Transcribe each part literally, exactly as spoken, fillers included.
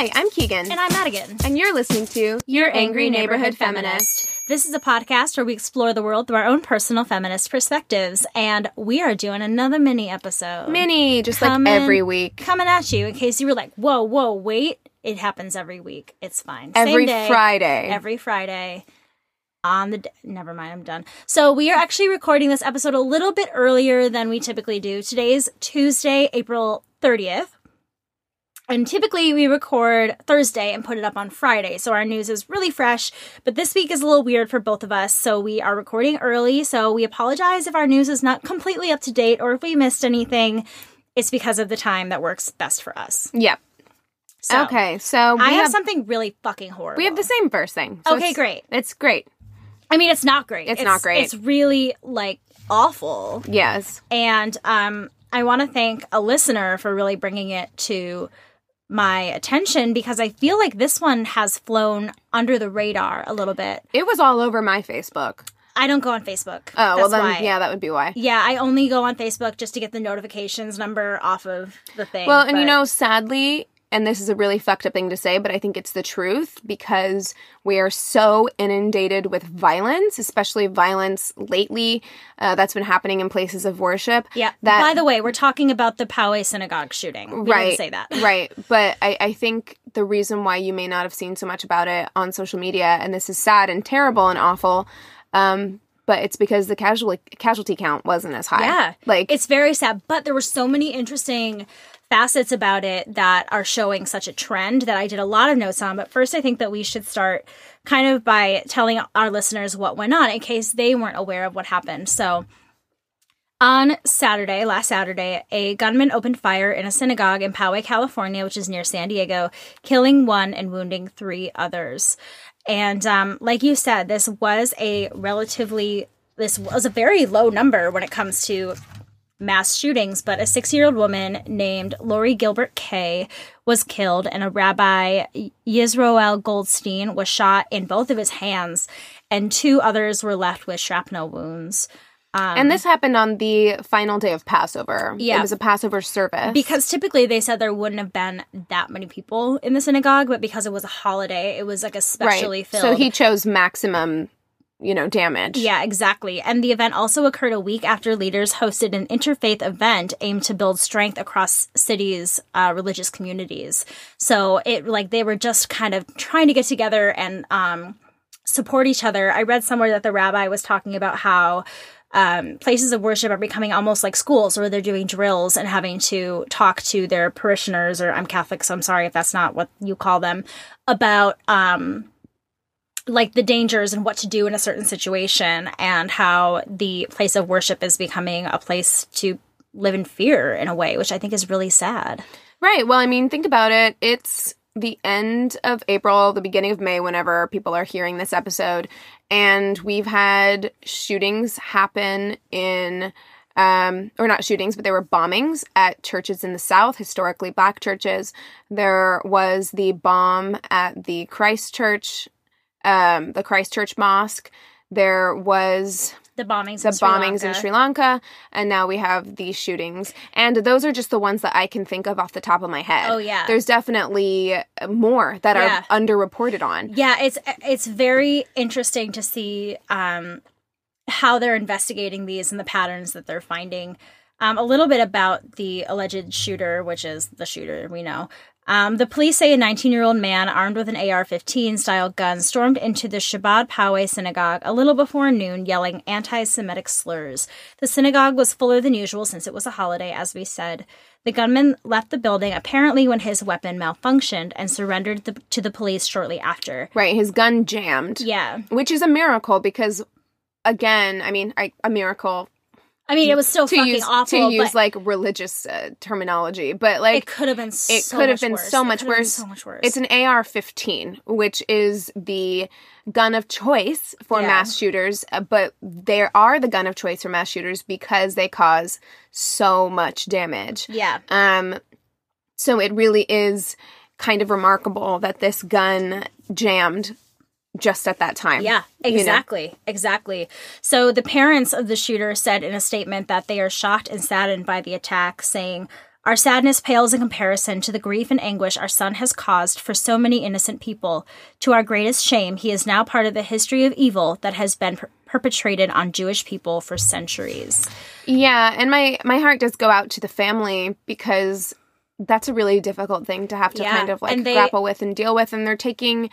Hi, I'm Keegan. And I'm Madigan. And you're listening to Your Angry Neighborhood Feminist. This is a podcast where we explore the world through our own personal feminist perspectives. And we are doing another mini episode. Mini, just coming, like every week. Coming at you in case you were like, whoa, whoa, wait. It happens every week. It's fine. Every Same day, Friday. Every Friday. On the d- Never mind, I'm done. So we are actually recording this episode a little bit earlier than we typically do. Today's Tuesday, April thirtieth. And typically we record Thursday and put it up on Friday, so our news is really fresh. But this week is a little weird for both of us, so we are recording early. So we apologize if our news is not completely up to date or if we missed anything. It's because of the time that works best for us. Yep. So, okay, so we I have, have something really fucking horrible. We have the same first thing. So okay, it's, great. It's great. I mean, it's not great. It's, it's not great. It's really, like, awful. Yes. And um, I want to thank a listener for really bringing it to my attention because I feel like this one has flown under the radar a little bit. It was all over my Facebook. I don't go on Facebook. Oh, That's well then, why. yeah, that would be why. Yeah, I only go on Facebook just to get the notifications number off of the thing. Well, and but... you know, sadly, and this is a really fucked up thing to say, but I think it's the truth because we are so inundated with violence, especially violence lately uh, that's been happening in places of worship. Yeah. That, by the way, we're talking about the Poway Synagogue shooting. We right, didn't say that. Right. But I, I think the reason why you may not have seen so much about it on social media, and this is sad and terrible and awful, um, but it's because the casualty casualty count wasn't as high. Yeah. Like, it's very sad. But there were so many interesting facets about it that are showing such a trend that I did a lot of notes on. But first, I think that we should start kind of by telling our listeners what went on in case they weren't aware of what happened. So on Saturday, last Saturday, a gunman opened fire in a synagogue in Poway, California, which is near San Diego, killing one and wounding three others. And um, like you said, this was a relatively, this was a very low number when it comes to mass shootings, but a six-year-old woman named Lori Gilbert Kay was killed, and a Rabbi Yisroel Goldstein was shot in both of his hands, and two others were left with shrapnel wounds. Um, and this happened on the final day of Passover. Yeah. It was a Passover service. Because typically they said there wouldn't have been that many people in the synagogue, but because it was a holiday, it was like especially right. filled. So he chose maximum, you know, damage. Yeah, exactly. And the event also occurred a week after leaders hosted an interfaith event aimed to build strength across cities' uh, religious communities. So it like they were just kind of trying to get together and um, support each other. I read somewhere that the rabbi was talking about how Um, places of worship are becoming almost like schools where they're doing drills and having to talk to their parishioners, or I'm Catholic, so I'm sorry if that's not what you call them, about um, like the dangers and what to do in a certain situation, and how the place of worship is becoming a place to live in fear in a way, which I think is really sad. Right. Well, I mean, think about it. It's the end of April, the beginning of May, whenever people are hearing this episode. And we've had shootings happen in, um, or not shootings, but there were bombings at churches in the South, historically black churches. There was the bomb at the Christ Church, um, the Christ Church Mosque. There was The bombings the in Sri bombings Lanka. in Sri Lanka, and now we have these shootings. And those are just the ones that I can think of off the top of my head. Oh, yeah. There's definitely more that Yeah. are underreported on. Yeah, it's it's very interesting to see um, how they're investigating these and the patterns that they're finding. Um, a little bit about the alleged shooter, which is the shooter, we know. Um, the police say a nineteen-year-old man armed with an A R fifteen style gun stormed into the Chabad Poway synagogue a little before noon, yelling anti-Semitic slurs. The synagogue was fuller than usual since it was a holiday, as we said. The gunman left the building apparently when his weapon malfunctioned and surrendered the, to the police shortly after. Right, his gun jammed. Yeah. Which is a miracle because, again, I mean, I, a miracle... I mean, it was still to fucking use, awful. To use, but like, religious uh, terminology. But, like... It could have been so It could have much been worse. so It much could have been worse. so much worse. It's an A R fifteen, which is the gun of choice for Yeah. mass shooters. uh, But they are the gun of choice for mass shooters because they cause so much damage. Yeah. Um. So it really is kind of remarkable that this gun jammed just at that time. Yeah, exactly. You know? Exactly. So the parents of the shooter said in a statement that they are shocked and saddened by the attack, saying, Our sadness pales in comparison to the grief and anguish our son has caused for so many innocent people. To our greatest shame, he is now part of the history of evil that has been per- perpetrated on Jewish people for centuries. Yeah, and my, my heart does go out to the family because that's a really difficult thing to have to Yeah, kind of like and they- grapple with and deal with. And they're taking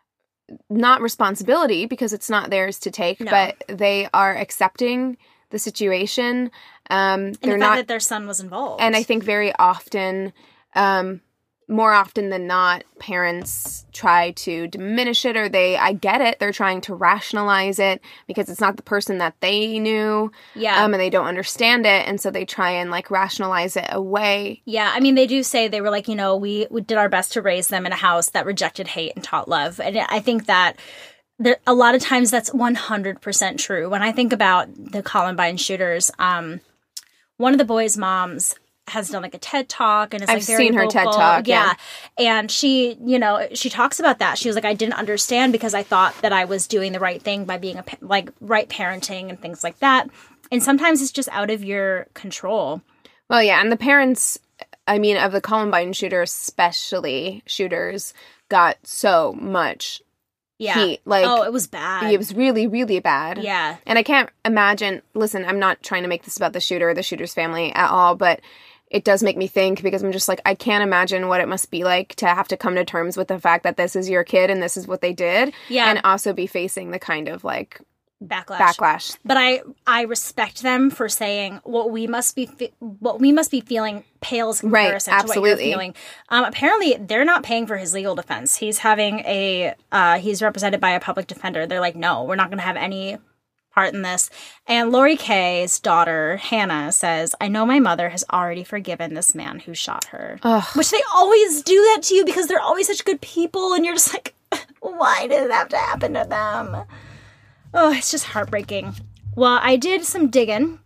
not responsibility because it's not theirs to take, No. but they are accepting the situation. Um, And they're the fact not, that their son was involved. and I think very often, um, more often than not, parents try to diminish it, or they, I get it, they're trying to rationalize it because it's not the person that they knew, yeah. um, and they don't understand it, and so they try and, like, rationalize it away. Yeah, I mean, they do say they were like, you know, we, we did our best to raise them in a house that rejected hate and taught love. And I think that there, a lot of times that's one hundred percent true. When I think about the Columbine shooters, um, one of the boys' moms has done like a TED Talk and is like I've very seen her vocal. TED Talk, yeah. And she, you know, she talks about that. She was like, I didn't understand because I thought that I was doing the right thing by being a, pa- like right parenting and things like that. And sometimes it's just out of your control. Well, yeah, and the parents, I mean, of the Columbine shooter, especially shooters, got so much Yeah. heat. Like, oh, it was bad. it was really, really bad. Yeah. And I can't imagine, listen, I'm not trying to make this about the shooter or the shooter's family at all, but it does make me think because I'm just like, I can't imagine what it must be like to have to come to terms with the fact that this is your kid and this is what they did. Yeah. And also be facing the kind of like Backlash. backlash. But I, I respect them for saying what we must be, fe- what we must be feeling pales in Right, comparison to what absolutely. you're feeling. Um, apparently, they're not paying for his legal defense. He's having a, uh, he's represented by a public defender. They're like, no, we're not going to have any part in this. And Lori Kay's daughter, Hannah, says, I know my mother has already forgiven this man who shot her. Ugh. Which they always do that to you because they're always such good people. And you're just like, why did it have to happen to them? Oh, it's just heartbreaking. Well, I did some digging.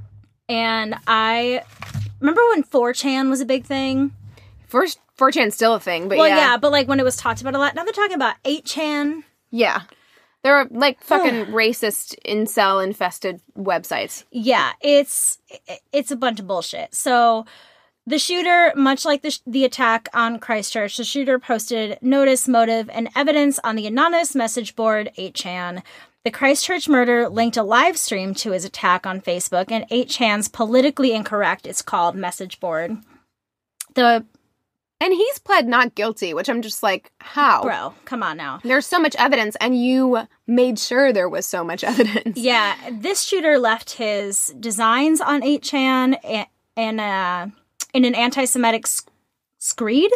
And I remember when four chan was a big thing? First, four chan's still a thing, but Well, yeah. yeah, but like when it was talked about a lot. Now they're talking about eight chan. Yeah. There are like fucking racist, incel infested websites. Yeah, it's it's a bunch of bullshit. So the shooter, much like the, sh- the attack on Christchurch, the shooter posted notice, motive, and evidence on the anonymous message board eight chan. The Christchurch murder linked a live stream to his attack on Facebook, and eight chan's politically incorrect, it's called, message board. The And he's pled not guilty, which I'm just like, how? Bro, come on now. There's so much evidence, and you made sure there was so much evidence. Yeah, this shooter left his designs on eight chan and, and uh, in an anti-Semitic sc- screed.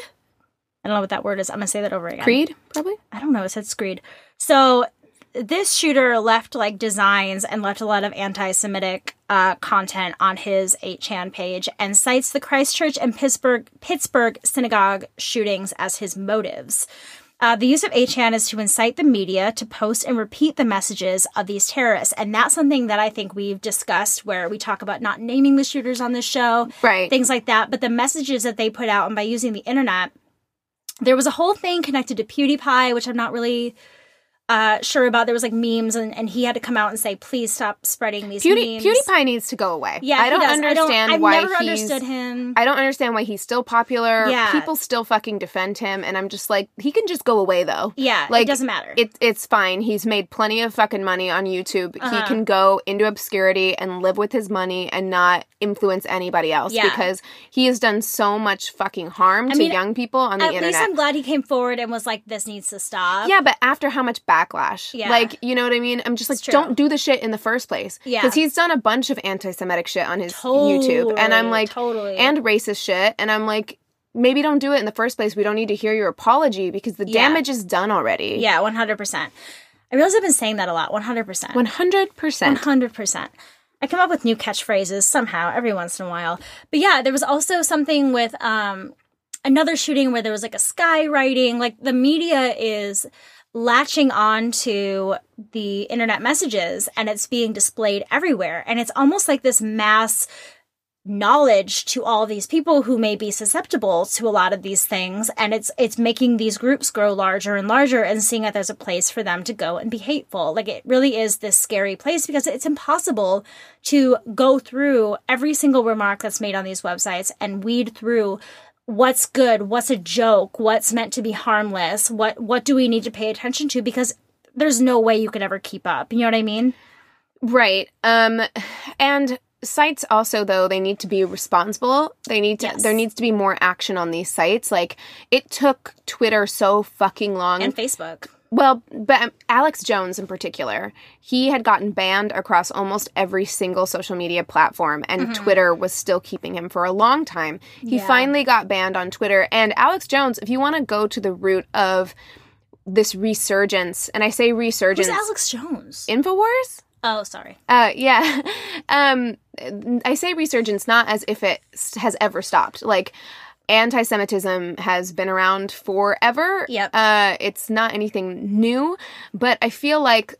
I don't know what that word is. I'm going to say that over again. Creed, probably? I don't know. It said screed. So this shooter left like designs and left a lot of anti-Semitic uh, content on his eight chan page and cites the Christchurch and Pittsburgh, Pittsburgh synagogue shootings as his motives. Uh, the use of eight chan is to incite the media to post and repeat the messages of these terrorists. And that's something that I think we've discussed where we talk about not naming the shooters on this show. Right. Things like that. But the messages that they put out, and by using the internet, there was a whole thing connected to PewDiePie, which I'm not really uh, sure about. There was like memes, and, and he had to come out and say, please stop spreading these Pewdie- memes. PewDiePie needs to go away. Yeah, I he don't does. understand I don't, I've why never he's... understood him. I don't understand why he's still popular. Yeah. People still fucking defend him, and I'm just like, he can just go away, though. Yeah, like, it doesn't matter. It, it's fine. He's made plenty of fucking money on YouTube. Uh-huh. He can go into obscurity and live with his money and not influence anybody else Yeah. because he has done so much fucking harm I to mean, young people on the At internet. least I'm glad he came forward and was like, this needs to stop. Yeah, but after how much backlash? Yeah. Like, you know what I mean? I'm just like, It's true. don't do the shit in the first place. Yeah. Because he's done a bunch of anti-Semitic shit on his Totally, YouTube. And I'm like, totally. and racist shit. And I'm like, maybe don't do it in the first place. We don't need to hear your apology because the Yeah. damage is done already. Yeah, one hundred percent. I realize I've been saying that a lot. one hundred percent. one hundred percent. one hundred percent. I come up with new catchphrases somehow every once in a while. But yeah, there was also something with um, another shooting where there was like a skywriting. Like the media is latching on to the internet messages and it's being displayed everywhere. And it's almost like this mass knowledge to all these people who may be susceptible to a lot of these things, and it's it's making these groups grow larger and larger and seeing that there's a place for them to go and be hateful. Like, it really is this scary place because it's impossible to go through every single remark that's made on these websites and weed through what's good, what's a joke, what's meant to be harmless, what what do we need to pay attention to, because there's no way you could ever keep up. You know what I mean? Right. Um and sites also, though, they need to be responsible. They need to, Yes. there needs to be more action on these sites. Like, it took Twitter so fucking long. And Facebook. Well, but um, Alex Jones in particular, he had gotten banned across almost every single social media platform, and mm-hmm. Twitter was still keeping him for a long time. He Yeah. finally got banned on Twitter. And Alex Jones, if you want to go to the root of this resurgence, and I say resurgence... Who's Alex Jones? InfoWars? Oh, sorry. Uh, yeah. um, I say resurgence not as if it has ever stopped. Like, anti-Semitism has been around forever. Yep. Uh, it's not anything new, but I feel like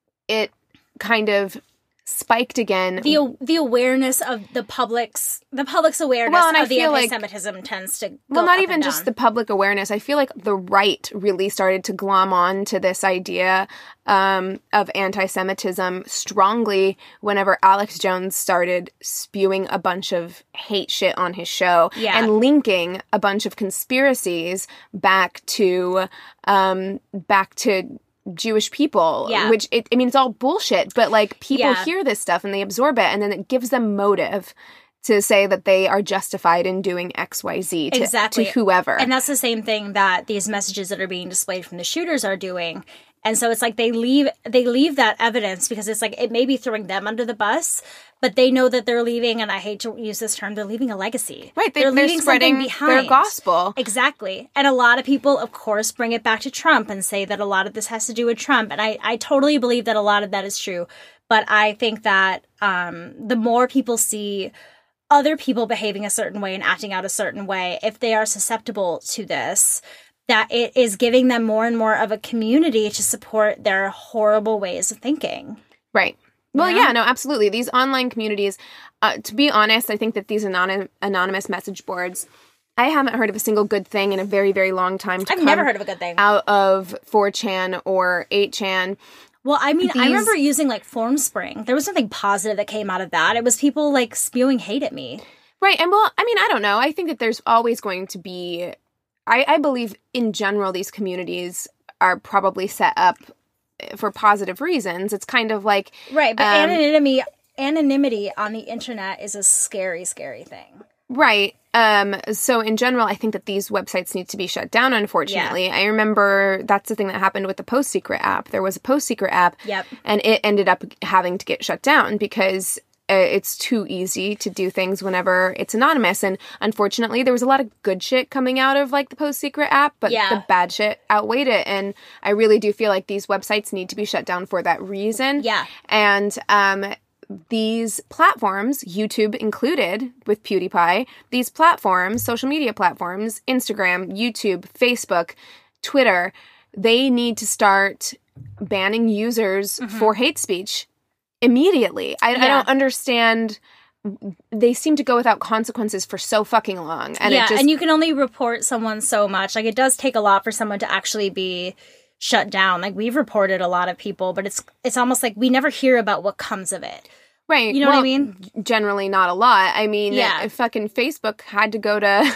it kind of spiked again. The the awareness of the public's the public's awareness Well, and I of the feel like- anti-Semitism tends to go Well, not up even and just down. the public awareness. I feel like the right really started to glom on to this idea um, of anti-Semitism strongly whenever Alex Jones started spewing a bunch of hate shit on his show Yeah. and linking a bunch of conspiracies back to um, back to Jewish people, Yeah. which it, I mean, it's all bullshit, but like people Yeah. hear this stuff and they absorb it, and then it gives them motive to say that they are justified in doing X, Y, Z to, Exactly. to whoever. And that's the same thing that these messages that are being displayed from the shooters are doing. And so it's like they leave they leave that evidence because it's like it may be throwing them under the bus, but they know that they're leaving, and I hate to use this term, they're leaving a legacy. right, they, they're they're leaving spreading something behind. their gospel. Exactly. And a lot of people, of course, bring it back to Trump and say that a lot of this has to do with Trump. And I, I totally believe that a lot of that is true. But I think that um, the more people see other people behaving a certain way and acting out a certain way, if they are susceptible to this, that it is giving them more and more of a community to support their horrible ways of thinking. Right. Well, Yeah. yeah, no, absolutely. These online communities, uh, to be honest, I think that these anon- anonymous message boards, I haven't heard of a single good thing in a very, very long time to I've come never heard of a good thing. out of four chan or eight chan. Well, I mean, I These- remember using like Formspring. There was nothing positive that came out of that. It was people like spewing hate at me. Right. And well, I mean, I don't know. I think that there's always going to be, I, I believe in general, these communities are probably set up for positive reasons. It's kind of like, Right, but Um, anonymity anonymity on the internet is a scary, scary thing. right. Um, so in general, I think that these websites need to be shut down, unfortunately. I remember that's the thing that happened with the Post Secret app. There was a Post Secret app, Yep. and it ended up having to get shut down because uh, it's too easy to do things whenever it's anonymous. And unfortunately, there was a lot of good shit coming out of like the Post Secret app, but Yeah. the bad shit outweighed it. And I really do feel like these websites need to be shut down for that reason. Yeah. And um, these platforms, YouTube included with PewDiePie, these platforms, social media platforms, Instagram, YouTube, Facebook, Twitter, they need to start banning users for hate speech immediately. I, I Yeah. don't understand. They seem to go without consequences for so fucking long. And yeah, it just, and you can only report someone so much. Like, it does take a lot for someone to actually be shut down. Like, we've reported a lot of people, but it's it's almost like we never hear about what comes of it. right. You know what I well, mean? Generally not a lot. I mean, Yeah. uh, fucking Facebook had to go to...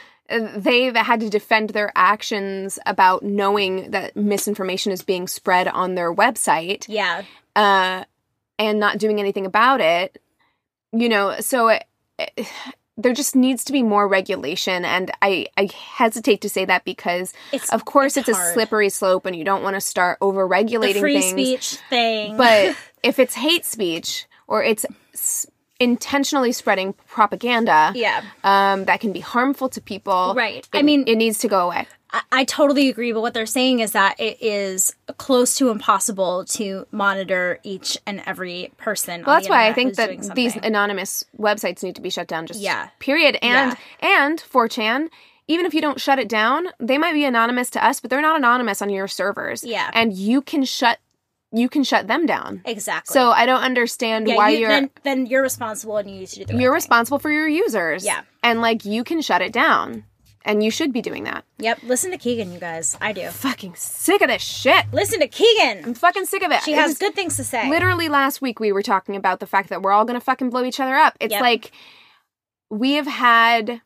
They had to defend their actions about knowing that misinformation is being spread on their website. Yeah. Uh, and not doing anything about it, you know, so it, it, there just needs to be more regulation. And I, I hesitate to say that because, It's- of course, it's, it's a hard. slippery slope and you don't want to start over-regulating The free things. speech thing. But if it's hate speech or it's s- intentionally spreading propaganda yeah. um, that can be harmful to people, Right. it- I mean- it needs to go away. I, I totally agree, but what they're saying is that it is close to impossible to monitor each and every person. Well, on that's the why I internet think who's that doing these something. anonymous websites need to be shut down. Just Yeah. period. And and four chan, even if you don't shut it down, they might be anonymous to us, but they're not anonymous on your servers. Yeah. And you can shut you can shut them down. Exactly. So I don't understand yeah, why you, you're... Then, then you're responsible and you need to do the right You're thing. responsible for your users. Yeah. And, like, you can shut it down. And you should be doing that. Yep. Listen to Keegan, you guys. I do. Fucking sick of this shit. Listen to Keegan. I'm fucking sick of it. She It has was good things to say. Literally last week we were talking about the fact that we're all going to fucking blow each other up. It's Yep. like we have had...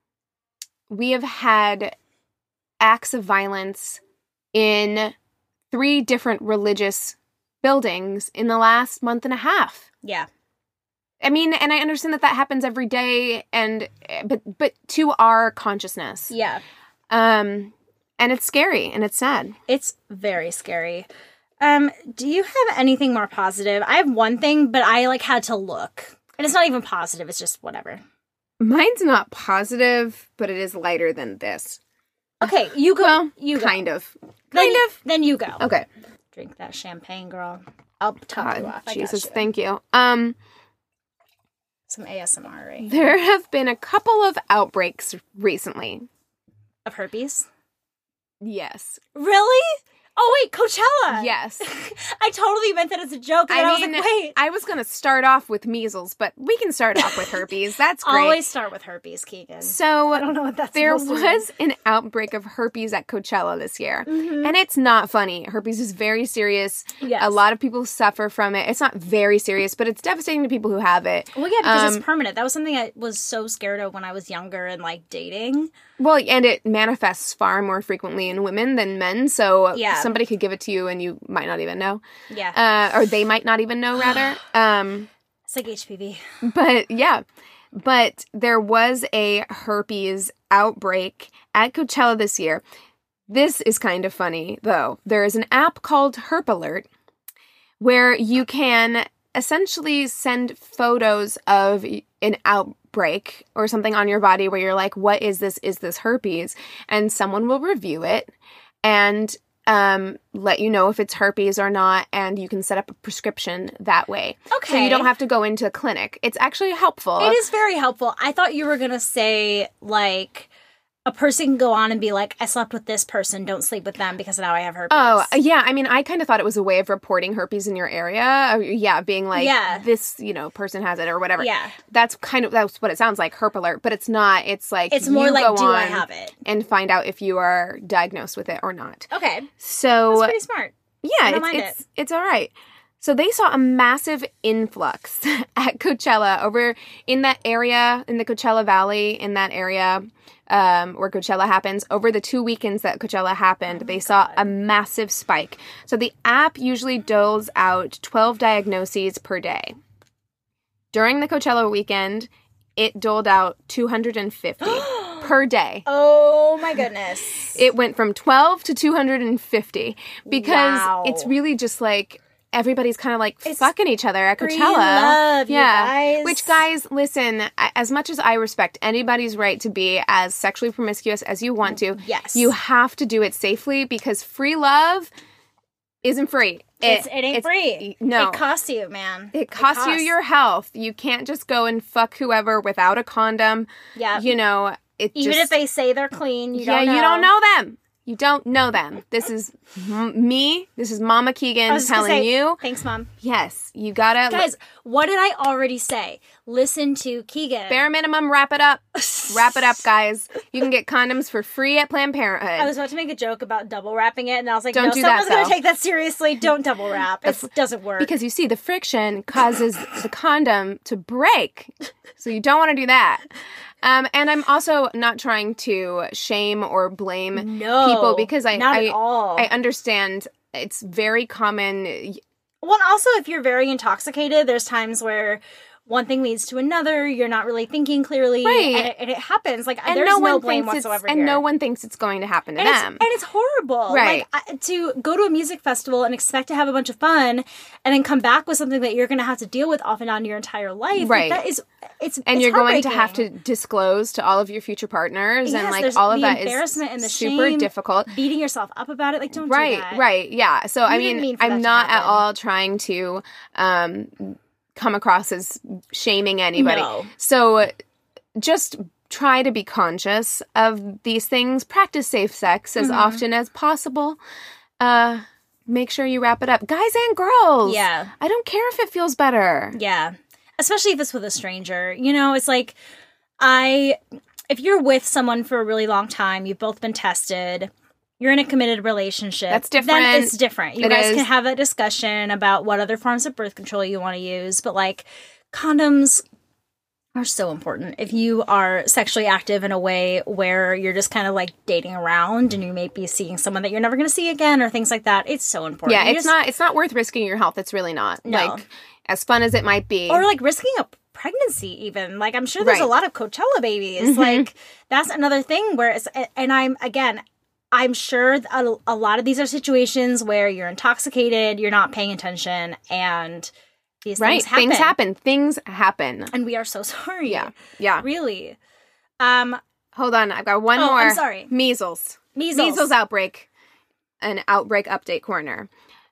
We have had acts of violence in three different religious buildings in the last month and a half. Yeah. I mean, and I understand that that happens every day, and but but to our consciousness. Yeah. Um, and it's scary and it's sad. It's very scary. Um, do you have anything more positive? I have one thing, but I like had to look. And it's not even positive, it's just whatever. Mine's not positive, but it is lighter than this. Okay, you go. Well, you go. kind of. Then, Kind of. Then you go. Okay. Drink that champagne, girl. I'll top you God, off. I got Jesus, you. thank you. Um, Some A S M R right? there have been a couple of outbreaks recently. Of herpes? Yes. Really? Oh, wait, Coachella. Yes. I totally meant that as a joke. And I I, was mean, like, wait. I was going to start off with measles, but we can start off with herpes. That's great. Always start with herpes, Keegan. So I don't know what that's there supposed to mean. was an outbreak of herpes at Coachella this year. Mhm. And it's not funny. Herpes is very serious. Yes. A lot of people suffer from it. It's not very serious, but it's devastating to people who have it. Well, yeah, because Um, it's permanent. That was something I was so scared of when I was younger and, like, dating. Well, and it manifests far more frequently in women than men. So Yeah. somebody could give it to you and you might not even know. Yeah. Uh, or they might not even know, rather. Um, It's like H P V. But yeah, but there was a herpes outbreak at Coachella this year. This is kind of funny, though. There is an app called Herp Alert where you can essentially send photos of an outbreak or something on your body where you're like, what is this? Is this herpes? And someone will review it and um, let you know if it's herpes or not, and you can set up a prescription that way. Okay. So you don't have to go into a clinic. It's actually helpful. It is very helpful. I thought you were going to say, like, a person can go on and be like, I slept with this person, don't sleep with them because now I have herpes. Oh, yeah. I mean, I kind of thought it was a way of reporting herpes in your area. Or, yeah, being like, Yeah. this, you know, person has it or whatever. Yeah. That's kind of, that's what it sounds like, Herp Alert. But it's not. It's like, It's more you like, go do I on have it? and find out if you are diagnosed with it or not. Okay. So, That's pretty smart. yeah, I don't it's, mind it's, it. it's all right. So they saw a massive influx at Coachella over in that area, in the Coachella Valley, in that area um, where Coachella happens. Over the two weekends that Coachella happened, Oh they saw a massive spike. So the app usually doles out twelve diagnoses per day. During the Coachella weekend, it doled out two hundred fifty per day. Oh my goodness. It went from twelve to two hundred fifty because Wow. it's really just like everybody's kind of like It's fucking each other at free Coachella. love, you yeah. guys. Which, guys, listen, I- as much as I respect anybody's right to be as sexually promiscuous as you want to, Yes. you have to do it safely because free love isn't free. It's, it ain't free. No. It costs you, man. It costs you your health. You can't just go and fuck whoever without a condom. Yeah. You know, it Even just... if they say they're clean, you yeah, don't know. you don't know them. You don't know them. This is m- me. This is Mama I Keegan was just gonna telling say, you. Thanks, Mom. Yes, you gotta. Guys, what did I already say? Listen to Keegan. bare minimum, wrap it up. Wrap it up, guys. You can get condoms for free at Planned Parenthood. I was about to make a joke about double wrapping it, and I was like, Don't no, do someone's that, going though. to take that seriously. Don't double wrap. It doesn't work. because you see, the friction causes the condom to break. So you don't want to do that. Um, and I'm also not trying to shame or blame no, people because I not I, at all. I understand it's very common. Well, and also, if you're very intoxicated, there's times where one thing leads to another. You're not really thinking clearly, Right. and, it, and it happens. Like And there's no no, one blame thinks it's, whatsoever and here. no one thinks it's going to happen to and it's, them. and it's horrible. Right. Like, I, to go to a music festival and expect to have a bunch of fun, and then come back with something that you're going to have to deal with off and on your entire life. Right. Like, that is, it's and it's you're going to have to heartbreaking. discove to all of your future partners, Yes, and like there's all of the that is embarrassment and the super shame, difficult. Beating yourself up about it. Like, don't Right, do that. right, yeah. So I You didn't mean, mean for that I'm to not at happen. all trying to um, come across as shaming anybody. No. So just try to be conscious of these things. Practice safe sex as Mhm. often as possible. Uh, make sure you wrap it up. Guys and girls. Yeah. I don't care if it feels better. Yeah. Especially if it's with a stranger. You know, it's like, I, if you're with someone for a really long time, you've both been tested, you're in a committed relationship. That's different. Then it's different. You It guys is. can have a discussion about what other forms of birth control you want to use. But like, condoms are so important. If you are sexually active in a way where you're just kind of like dating around and you may be seeing someone that you're never going to see again or things like that, it's so important. Yeah, You it's just- not it's not worth risking your health. It's really not. No. Like, as fun as it might be. Or like risking a pregnancy even. Like, I'm sure there's Right. a lot of Coachella babies. Mhm. Like, that's another thing where it's, and I'm, again, I'm sure a, a lot of these are situations where you're intoxicated, you're not paying attention, and these right. things happen. Things happen. Things happen. And we are so sorry. Yeah. Yeah. Really. Um, Hold on. I've got one Oh, more. I'm sorry. Measles. measles. Measles outbreak. An outbreak update corner.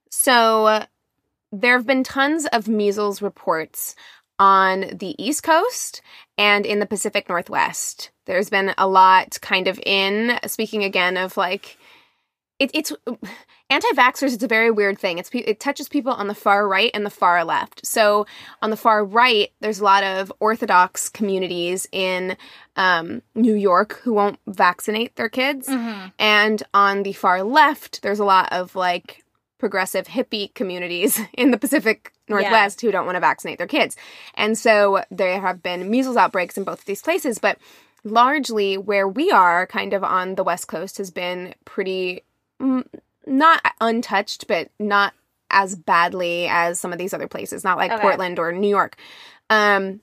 So uh, there have been tons of measles reports on the East Coast and in the Pacific Northwest. There's been a lot kind of in, speaking again of like, it, it's anti-vaxxers. It's a very weird thing. It's it touches people on the far right and the far left. So on the far right, there's a lot of Orthodox communities in um, New York who won't vaccinate their kids. Mm-hmm. And on the far left, there's a lot of like progressive hippie communities in the Pacific Northwest who don't want to vaccinate their kids. And so there have been measles outbreaks in both of these places, but largely where we are kind of on the West Coast has been pretty, mm, not untouched, but not as badly as some of these other places, not like Okay. Portland or New York. Um,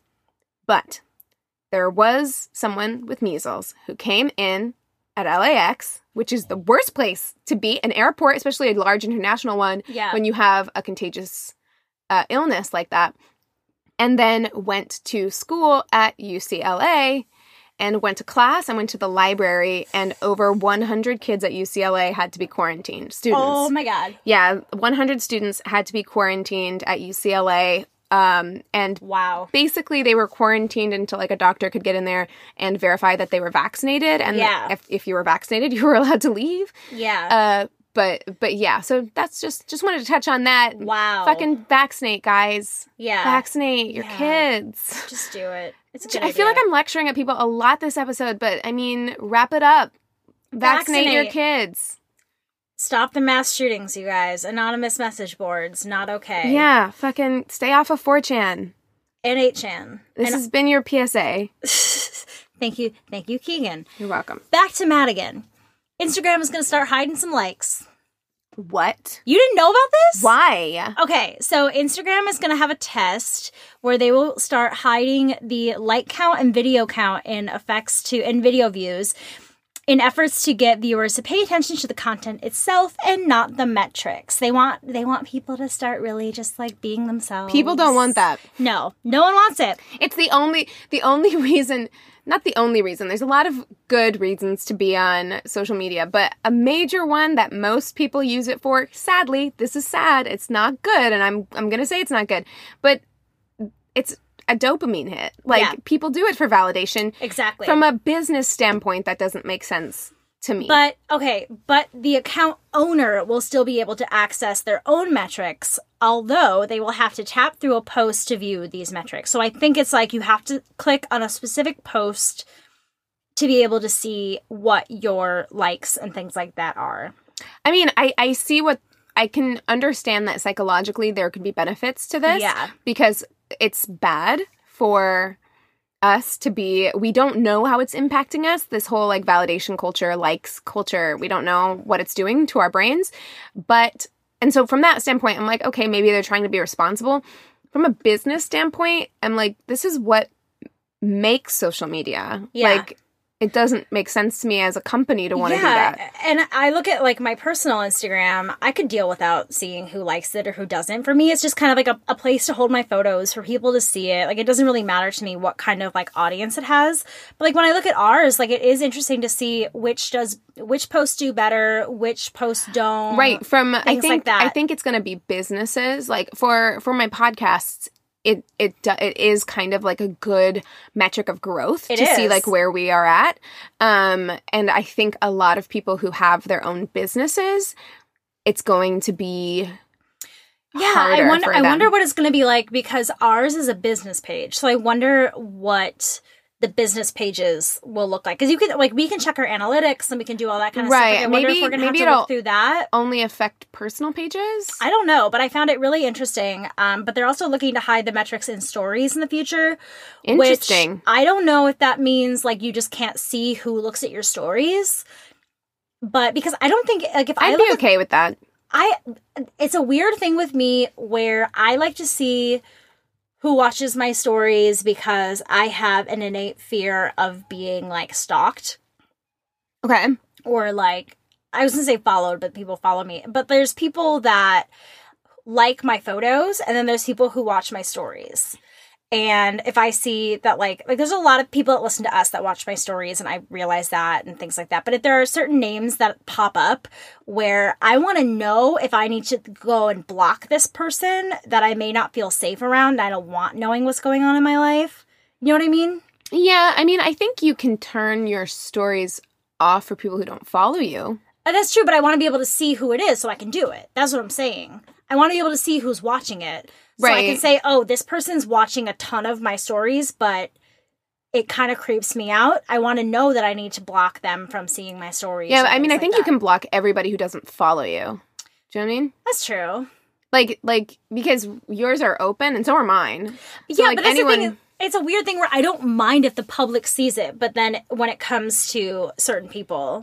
but there was someone with measles who came in at L A X, which is the worst place to be, an airport, especially a large international one, Yeah. when you have a contagious uh, illness like that, and then went to school at U C L A and went to class and went to the library, and over one hundred kids at U C L A had to be quarantined. Students. Oh my God. Yeah, one hundred students had to be quarantined at U C L A. Um, and Wow. basically they were quarantined until like a doctor could get in there and verify that they were vaccinated. And Yeah. if, if you were vaccinated, you were allowed to leave. Yeah. Uh, but, but yeah, so that's just, just wanted to touch on that. wow. Fucking vaccinate, guys. yeah. Vaccinate your Yeah. kids. Just do it. It's a good I feel like idea. I'm lecturing at people a lot this episode, but I mean, wrap it up. Vaccinate, Vaccinate. your kids. Stop the mass shootings, you guys. Anonymous message boards, not okay. Yeah, fucking stay off of four chan. And eight chan. This And- has been your P S A. Thank you. Thank you, Keegan. You're welcome. Back to Madigan. Instagram is going to start hiding some likes. What? You didn't know about this? Why? Okay, so Instagram is going to have a test where they will start hiding the like count and video count in effects to in video views in efforts to get viewers to pay attention to the content itself and not the metrics. They want they want people to start really just like being themselves. People don't want that. No, no one wants it. It's the only the only reason, not the only reason. There's a lot of good reasons to be on social media, but a major one that most people use it for, sadly, this is sad, it's not good, and I'm I'm going to say it's not good, but it's a dopamine hit. Like, Yeah. people do it for validation. Exactly. From a business standpoint, that doesn't make sense to me. But, okay, but the account owner will still be able to access their own metrics, although they will have to tap through a post to view these metrics. So I think it's like you have to click on a specific post to be able to see what your likes and things like that are. I mean, I, I see what, I can understand that psychologically there could be benefits to this. Yeah. Because it's bad for us to be, we don't know how it's impacting us, this whole like validation culture, likes culture, we don't know what it's doing to our brains. But, and so from that standpoint, I'm like, okay, maybe they're trying to be responsible. From a business standpoint, I'm like, this is what makes social media. Yeah. Like, it doesn't make sense to me as a company to want to do that. And I look at like my personal Instagram, I could deal without seeing who likes it or who doesn't. For me, it's just kind of like a, a place to hold my photos for people to see it. Like, it doesn't really matter to me what kind of like audience it has. But like when I look at ours, like it is interesting to see which does which posts do better, which posts don't. Right. From I things think like that. I think it's going to be businesses. Like for for my podcasts, it it do- it is kind of like a good metric of growth It to see is. like where we are at. Um and I think a lot of people who have their own businesses, it's going to be Yeah, harder I wonder. for I them. wonder what it's going to be like because ours is a business page. So I wonder what the business pages will look like because you can like we can check our analytics and we can do all that kind of Right. stuff. Like, I wonder Maybe- if we're going to have maybe to it'll look through that. only affect personal pages. I don't know, but I found it really interesting. Um, but they're also looking to hide the metrics in stories in the future. Interesting. Which I don't know if that means like you just can't see who looks at your stories. But because I don't think like if I I'd look be at okay with that. I it's a weird thing with me where I like to see who watches my stories because I have an innate fear of being like stalked Okay. or like I was going to say followed, but people follow me. But there's people that like my photos and then there's people who watch my stories. And if I see that, like, like there's a lot of people that listen to us that watch my stories, and I realize that and things like that. But if there are certain names that pop up where I want to know if I need to go and block this person that I may not feel safe around, and I don't want knowing what's going on in my life. You know what I mean? Yeah, I mean, I think you can turn your stories off for people who don't follow you. And that's true, but I want to be able to see who it is so I can do it. That's what I'm saying. I want to be able to see who's watching it. So I can Right. say, oh, this person's watching a ton of my stories, but it kind of creeps me out. I want to know that I need to block them from seeing my stories. Yeah, and I mean, things I like think you that. can block everybody who doesn't follow you. Do you know what I mean? That's true. Like, like because yours are open and so are mine. So, yeah, like, but that's anyone... the thing. It's a weird thing where I don't mind if the public sees it, but then when it comes to certain people,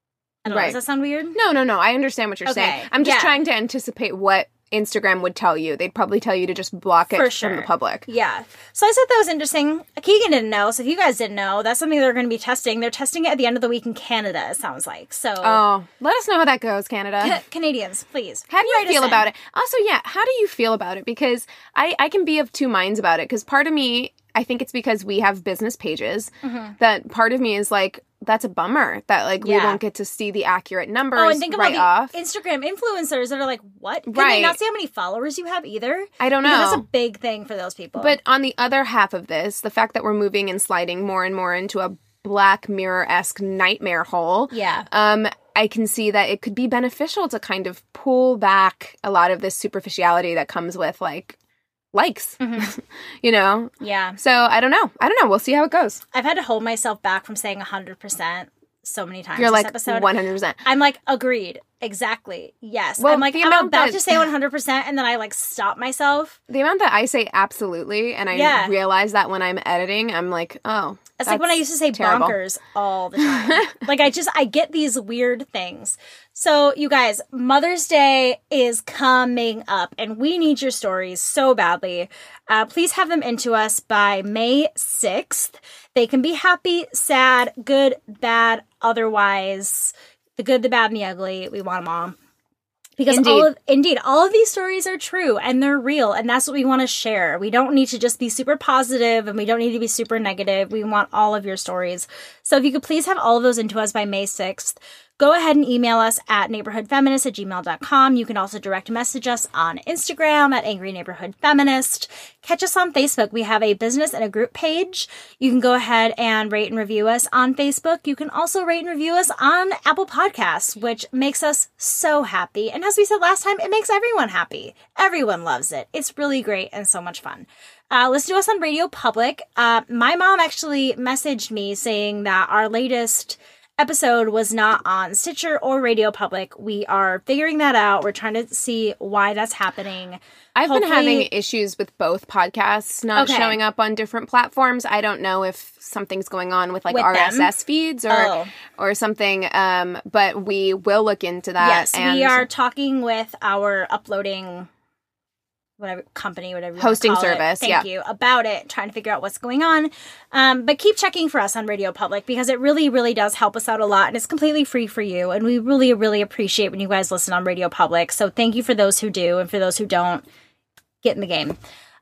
I don't know. Right. Does that sound weird? No, no, no. I understand what you're Okay, saying. I'm just yeah. trying to anticipate what Instagram would tell you. They'd probably tell you to just block it For from sure. the public. Yeah. So I said that was interesting. Keegan didn't know, so if you guys didn't know, that's something they're going to be testing. They're testing it at the end of the week in Canada, it sounds like. So, Oh, let us know how that goes, Canada. Ca- Canadians, please. How do you write us feel in. about it? Also, yeah, how do you feel about it? Because I, I can be of two minds about it. Because part of me, I think it's because we have business pages, Mm-hmm. that part of me is like, that's a bummer that like we Yeah. won't get to see the accurate numbers Oh, and think right about off. the Instagram influencers that are like, what? Can Right. they not see how many followers you have either? I don't Because know. that's a big thing for those people. But on the other half of this, the fact that we're moving and sliding more and more into a Black Mirror-esque nightmare hole, yeah. um, I can see that it could be beneficial to kind of pull back a lot of this superficiality that comes with like likes, Mm-hmm. you know? Yeah. So I don't know. I don't know. We'll see how it goes. I've had to hold myself back from saying one hundred percent so many times You're this like episode. one hundred percent. I'm like, agreed. Exactly. Yes. Well, I'm like, the I'm amount about that- to say one hundred percent and then I like stop myself. The amount that I say absolutely, and I Yeah. realize that when I'm editing, I'm like, oh. It's like when I used to say terrible. bonkers all the time. Like I just, I get these weird things. So you guys, Mother's Day is coming up and we need your stories so badly. Uh, please have them into us by May sixth. They can be happy, sad, good, bad, otherwise. The good, the bad, and the ugly. We want them all. Because Indeed. all of indeed, all of these stories are true and they're real, and that's what we want to share. We don't need to just be super positive and we don't need to be super negative. We want all of your stories. So if you could please have all of those into us by May sixth, go ahead and email us at neighborhoodfeminist at gmail dot com. You can also direct message us on Instagram at Angry Neighborhood Feminist. Catch us on Facebook. We have a business and a group page. You can go ahead and rate and review us on Facebook. You can also rate and review us on Apple Podcasts, which makes us so happy. And as we said last time, it makes everyone happy. Everyone loves it. It's really great and so much fun. Uh, listen to us on Radio Public. Uh, my mom actually messaged me saying that our latest episode was not on Stitcher or Radio Public. We are figuring that out. We're trying to see why that's happening. I've been Hopefully- having issues with both podcasts not Okay. showing up on different platforms. I don't know if something's going on with like With R S S them? feeds or Oh. or something. Um, but we will look into that. Yes, and we are talking with our uploading whatever company, whatever you wanna Hosting call it. service, Thank yeah. you, about it, trying to figure out what's going on. Um, but keep checking for us on Radio Public because it really, really does help us out a lot, and it's completely free for you. And we really, really appreciate when you guys listen on Radio Public. So thank you for those who do, and for those who don't, get in the game.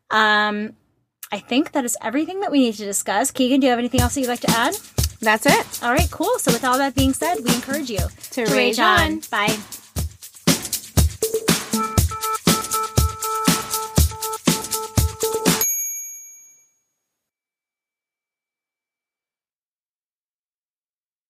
Um, I think that is everything that we need to discuss. Keegan, do you have anything else that you'd like to add? That's it. All right, cool. So with all that being said, we encourage you To rage on. Bye.